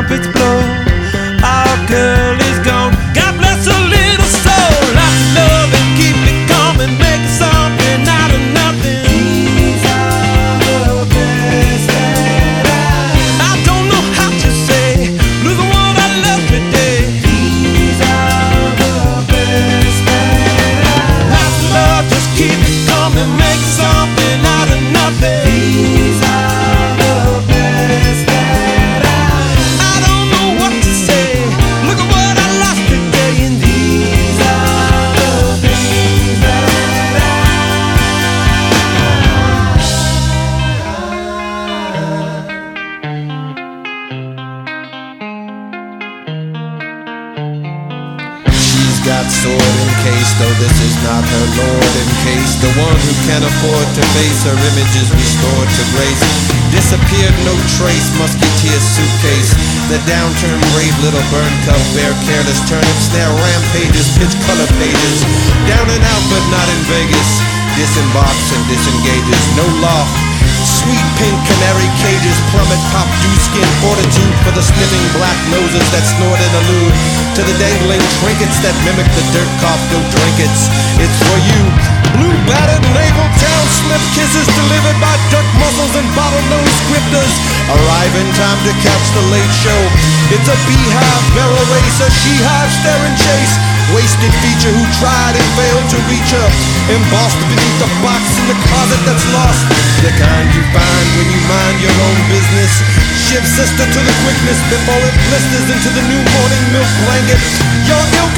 trumpets blow. Our girl is gone. God bless her little soul. Lots of love and keep it coming, make something out of nothing. These are the best that I don't know how to say. Look at what I love today. These are the best that lots of love, just keep it coming, make something out of nothing. These are the best that I don't know what to say. Look at what I lost today, and these are the things that She's got sword encased, though this is not her lord encased. The one who can afford to face her images restored to grace. Disappeared, no trace, musketeer suitcase. The downturned brave little burn cup, bare careless turnip snare rampages, pitch color pages. Down and out but not in Vegas. Disembarks and disengages, no loft. Sweet pink canary cages, plummet pop dew skin fortitude for the sniffing black noses that snort and allude to the dangling trinkets that mimic the dirt cough, no trinkets. It's for you. Blue battered naval town slip kisses delivered by dirt muscles and bottlenose grifters. Arrive in time to catch the late show. It's a beehive barrel race, a she-hive stare and chase. Wasted feature who tried and failed to reach her. Embossed beneath the box in the closet that's lost. The kind you find when you mind your own business. Shift sister to the quickness before it blisters into the new morning milk blanket. Your ilk